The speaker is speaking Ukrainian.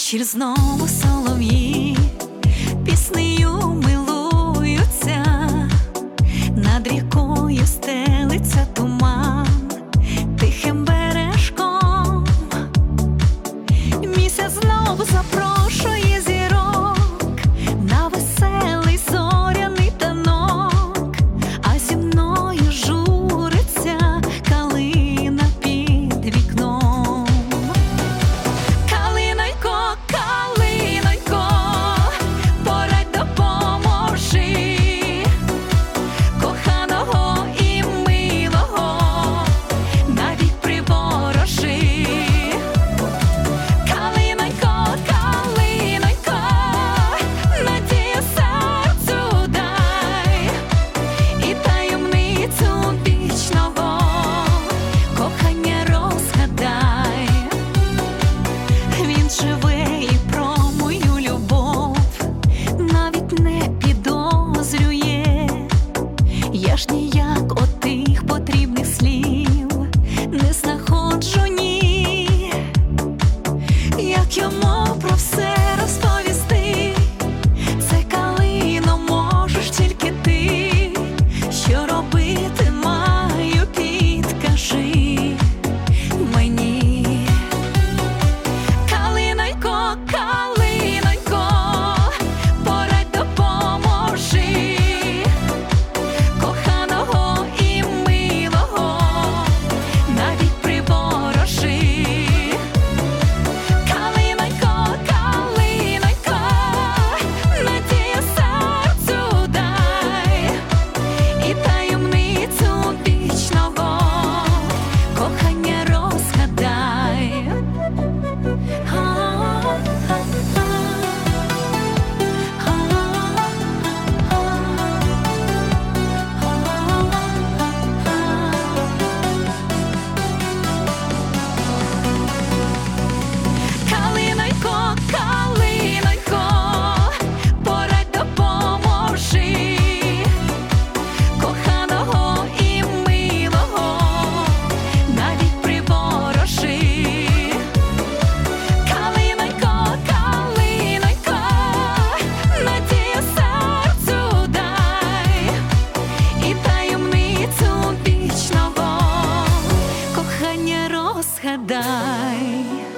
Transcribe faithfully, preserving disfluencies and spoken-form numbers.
вечір знову солов'ї піснею милуються, над рікою стелиться туман тихим бережком. Місяць знову запрошує зірок на веселий зоряний танок, а зі мною журиться калина під вікном. Калинонько, калинонько, порадь, допоможи, коханого і милого навік приворожи. Калинонько, калинонько, надію серцю дай і таємницю вічного кохання розгадай. Він живе і про мою любов навіть не підозрює. Я ж ніяк отих потрібних слів не знаходжу, ні. Як йому про все розповісти? Це, калино, можеш тільки ти. Що робити маю, підкажи мені. Калинонько, калинонько, порадь, допоможи, коханого і милого навік приворожи. Калинонько, калинонько, надію серцю дай і таємницю вічного кохання розгадай. Калинонько, калинонько, порадь, допоможи, коханого і милого навік приворожи. Калинонько, калинонько, надію серцю дай і таємницю вічного кохання розгадай.